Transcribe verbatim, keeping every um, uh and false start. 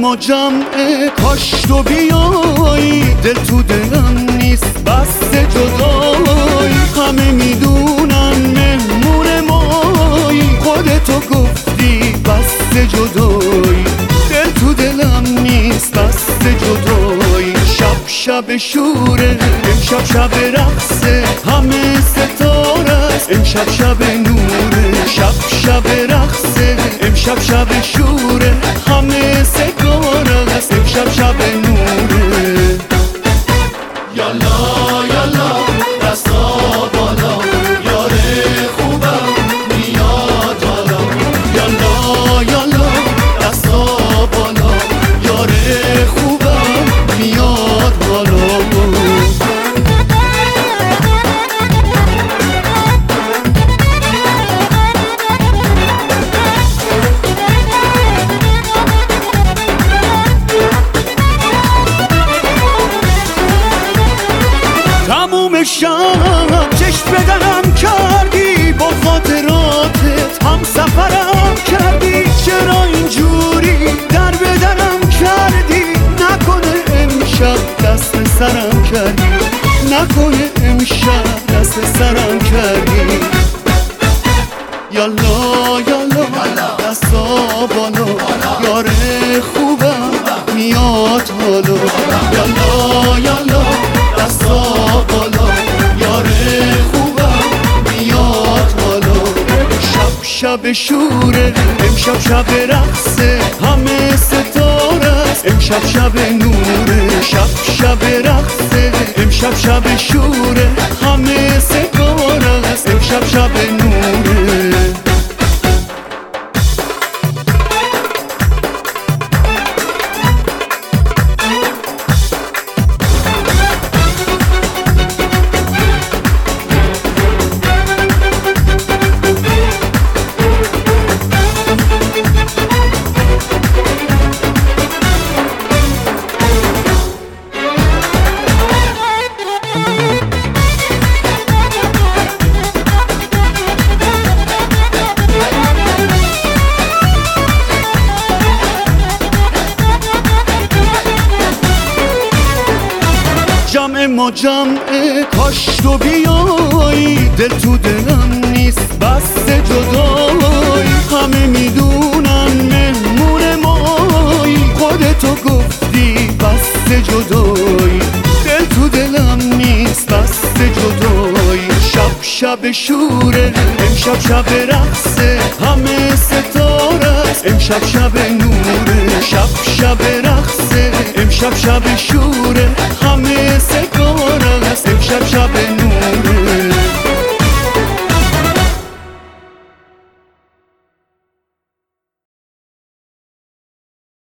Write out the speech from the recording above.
ما جمعه، کاش تو بیایی. دل تو دلم نیست بس جدایی، همه میدونن مهمون مایی. خودتو گفتی بس جدایی، دل تو دلم نیست بس جدایی. شب شب شوره، امشب شب رقصه، همه ستاره است. امشب شب نوره، شب شب رقصه، امشب شب شوره، همه ستاره است. امشب شب نوره. یالا یالا دستا بالا، یار خوبم میاد حالا. یالا یالا دستا بالا، یار خوبم میاد حالا. تموم شب چشم بدنم کردی، با خاطراتت هم سفرم کردی. چرا اینجوری در بدنم کردی؟ نکنه امشب دست سرم کردی، نکنه امشب دست سرم کردی. یالا یالا دستا بالا، یار خوبم میاد حالا. یالا یالا دستا بالا، یار خوبم میاد حالا. شب شب شوره، امشب شب رقصه، همه ستاره است. امشب شب نوره، شب شب رقصه، امشب شب شوره، همه ستاره است. امشب شب نوره. جمع ما جمعه، کاش تو بیایی. دل تو دلم نیست بس جدایی، همه میدونن مهمون مایی. خودتو گفتی بس جدایی، دل تو دلم نیست بس جدایی. شب شب شوره، امشب شب رقصه، همه ستاره است. امشب شب نوره، شب شب رقصه، امشب شب شوره، همه ستاره.